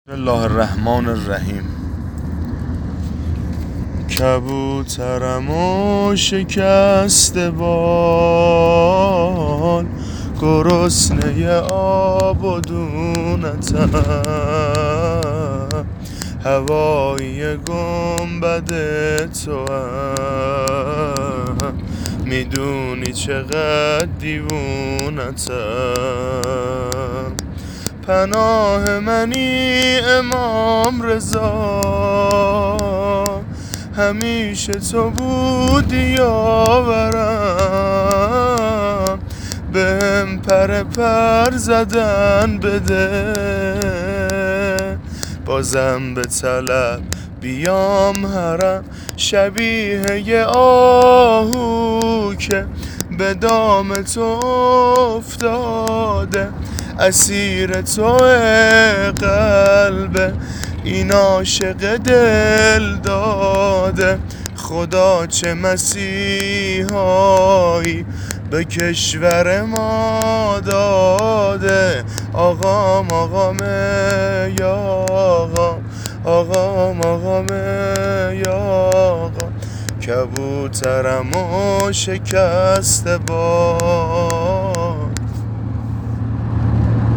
بسم الله الرحمن الرحیم. کبوترم و شکسته بال، گرسنه آب و دونتم، هوای گنبد تو هم، میدونی چقدر دیوونتم. پناه منی امام رضا، همیشه تو بودی یاورم، بهم پر زدن بده، بازم به طلب بیام حرم، شبیه یه آهو که به دام تو افتاده، اسیر تو قلبه، این عاشق دل داده. خدا چه مسیحایی به کشور ما داده، آقام یا آقام یا آقا. کبوترم و شکسته بال.